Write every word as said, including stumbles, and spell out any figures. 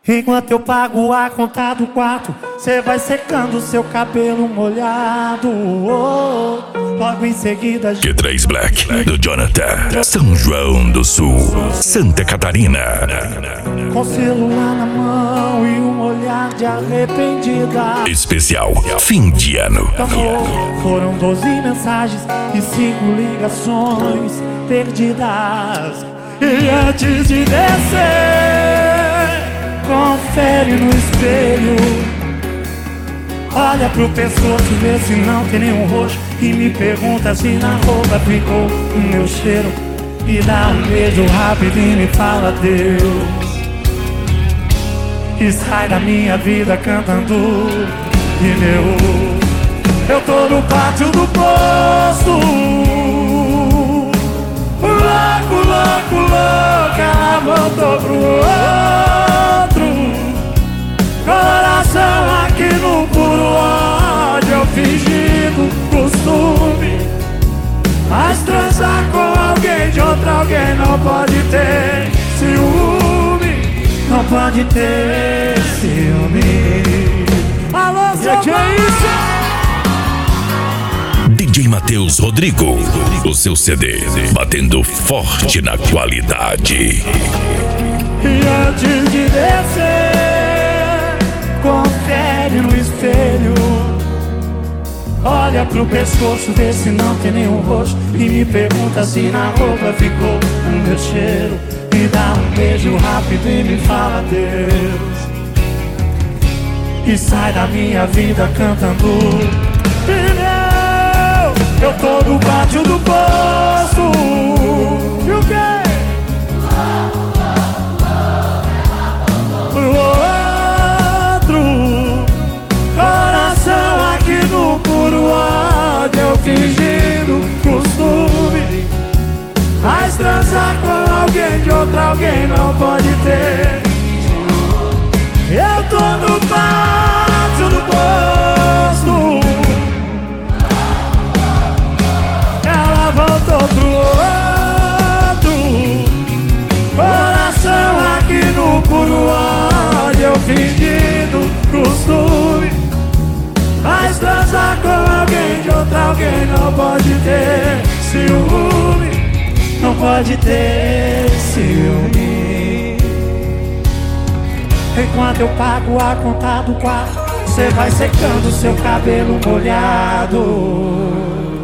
Enquanto eu pago a conta do quarto, cê vai secando seu cabelo molhado. Oh, logo em seguida Q três Black, do Jonathan, São João do Sul, Santa Catarina. Com celular na mão e um olhar de arrependida. Especial fim de ano. Amor, foram doze mensagens e cinco ligações perdidas. E antes de descer, confere no espelho. Olha pro pescoço, vê se não tem nenhum roxo. E me pergunta se na roupa ficou o meu cheiro. E dá um beijo rápido e me fala Deus. E sai da minha vida cantando pneu. Eu tô no pátio do posto, louco, louco, louco. Ela voltou pro outro. Coração aqui no puro ódio. Eu fingindo costume, mas transar com alguém de outro alguém não pode ter ciúme. Não pode ter ciúme. Alô, Zé, que é isso? D J Matheus Rodrigo, o seu C D batendo forte na qualidade. E antes de descer, confere no espelho. Olha pro pescoço, vê se não tem nenhum roxo. E me pergunta se na roupa ficou o meu cheiro. Me dá um beijo rápido e me fala Deus. E sai da minha vida cantando pneu. Eu tô no pátio do posto. E o quê? Pro outro. Coração aqui no puro ódio. Eu fingindo costume, mas transar com alguém de outro alguém não pode ter. Eu tô no pátio do posto. Ela voltou pro outro. Coração aqui no puro ódio. Eu fingindo costume, mas transar com alguém de outro alguém não pode ter ciúme. Não pode ter ciúme. Enquanto eu pago a conta do quarto, cê vai secando seu cabelo molhado.